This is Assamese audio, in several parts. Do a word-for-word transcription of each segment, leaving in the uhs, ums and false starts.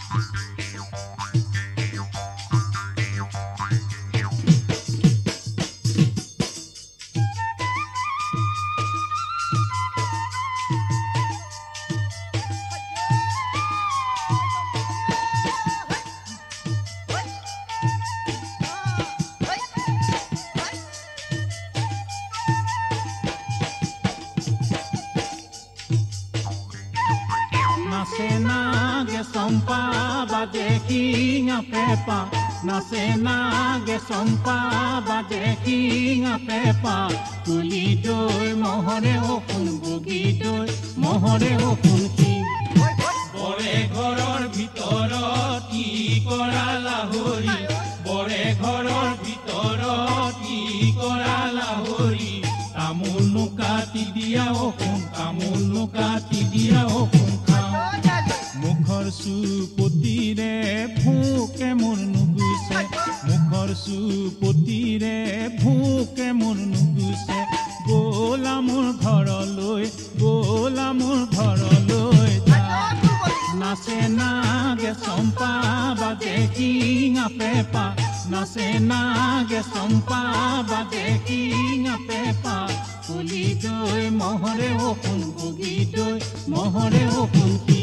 Nace sompa baje kinga pepa Nace nage sompa baje kinga pepa Tuli doi mohore okun bugi doi mohore okun ki Bore ঘৰৰ ভিতৰত কি কৰা লাহৰি Bore ঘৰৰ ভিতৰত কি কৰা লাহৰি তামোল নুকাটি দিয়া okun তামোল নুকাটি দিয়া okun মুখৰ সুপতিৰে ভোকে মোৰ নুগুছে মুখৰ সুপতিৰে ভোকে মোৰ নুগুছে গোলা মোৰ ঘৰলৈ গোলা মোৰ ঘৰলৈ নাচে নাগে চম্পা বাজে কিঙা পেপা নাচে নাগে চম্পা বাজে কিঙা পেপা ফুলি দৈ মহৰে অসুন বগি দৈ মহৰে অসুন কি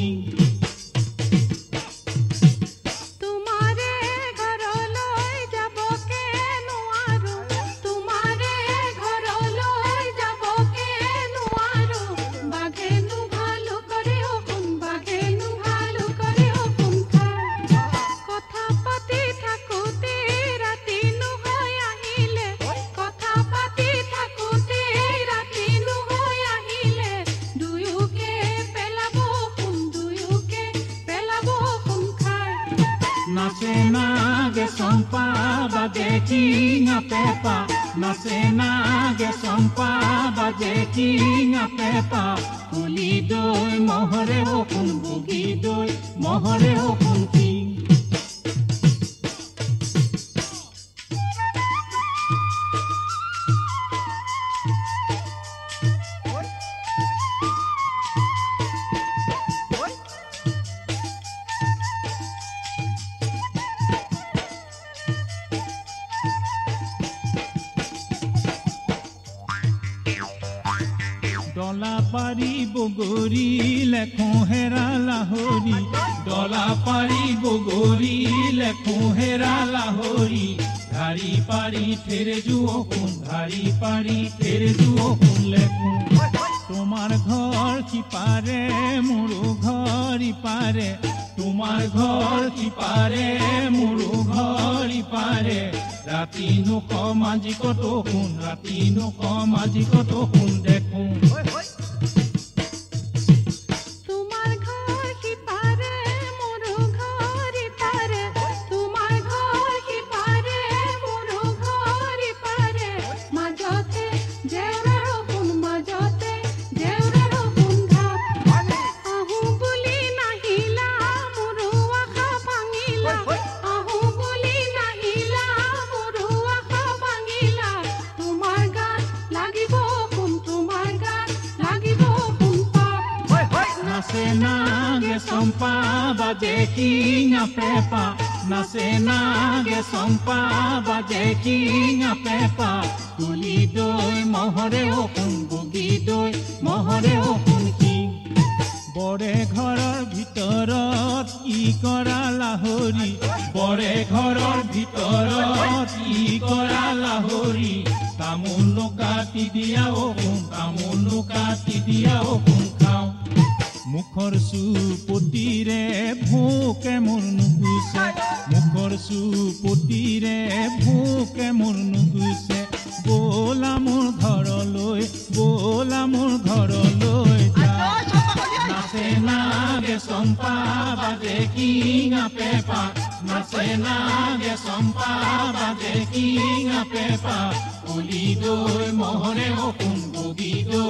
Nace nage sompa baje kinga pepa Nace nage sompa baje kinga pepa Tuli doi mohore okun bugi doi mohore okun ki ডলা পাৰি বগৰী লেখো হেৰা লাহৰি ডলা পাৰি বগৰী লেখো হেৰা লাহৰি ধাৰি পাৰি থেৰে জুঅকুন ধাৰি পাৰি থেৰে জুঅকুন লেখো তোমাৰ ঘৰ সিপাৰে মোৰো ঘৰ ইপাৰে তোমাৰ ঘৰ সিপাৰে মোৰো ঘৰ ইপাৰে ৰাতি নুক মাজি কতকুন ৰাতি নুক মাজি কতকুন দেখো Nace nage sompa baje kinga pepa Nace nage sompa baje kinga pepa Tuli doi mohore okun bugi doi mohore okun ki Bore ঘৰৰ ভিতৰত কি কৰা লাহৰি Bore ঘৰৰ ভিতৰত কি কৰা লাহৰি তামোল নুকাটি দিয়া okun তামোল নুকাটি দিয়া okun খাও মুখৰ সুপতিৰে ভোকে মোৰ নুগুছে মুখৰ সুপতিৰে ভোকে মোৰ নুগুছে গোলা মোৰ ঘৰলৈ গোলা মোৰ ঘৰলৈ নাচে নাগে চম্পা বাজে কিঙা পেপা নাচে নাগে চম্পা বাজে কিঙা পেপা ফুলি দৈ মহৰে অসুন বগি দৈ